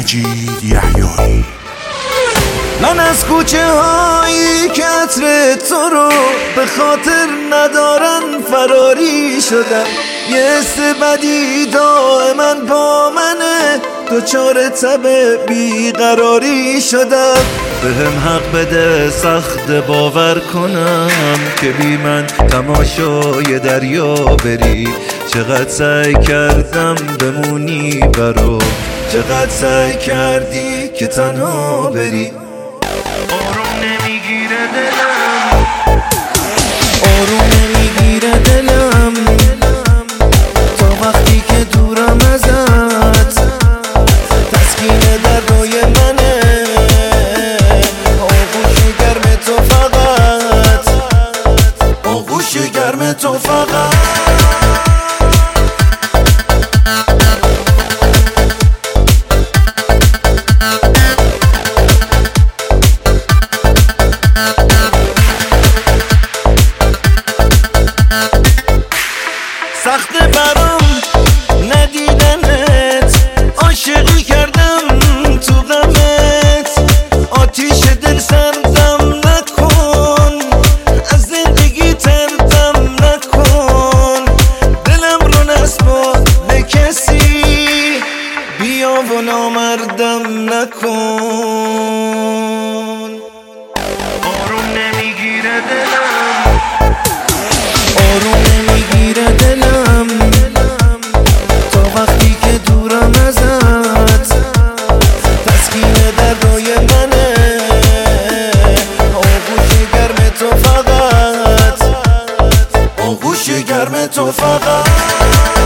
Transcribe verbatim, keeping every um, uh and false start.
مجید یحیایی. من از کوچه هایی که عطر تو رو به خاطر ندارن فراری شدم. یه حس بدی دائما با منه، دوچار تب بیقراری شدم. به هم حق بده سخت باور کنم که بی من تماشای دریا بری. چقدر سعی کردم بمونی برام، چقدر سعی کردی که تنها بری. آروم نمیگیره دلم، آروم نمیگیره دلم تا وقتی که دورم ازت. تسکین در روی منه، آغوش گرم تو فقط، آغوش گرم تو فقط. سخت برام ندیدنت، عاشقی کردم تو غمت. آتیش دل سردم نکن، از زندگی تردم نکن. دلم رو نسپار به کسی، بیا و نامردم نکن. آروم نمیگیره دلم، آروم نمیگیره دلم تا وقتی که دورم ازت. تسکین در روی منه، آغوش گرم تو فقط، آغوش گرم تو فقط.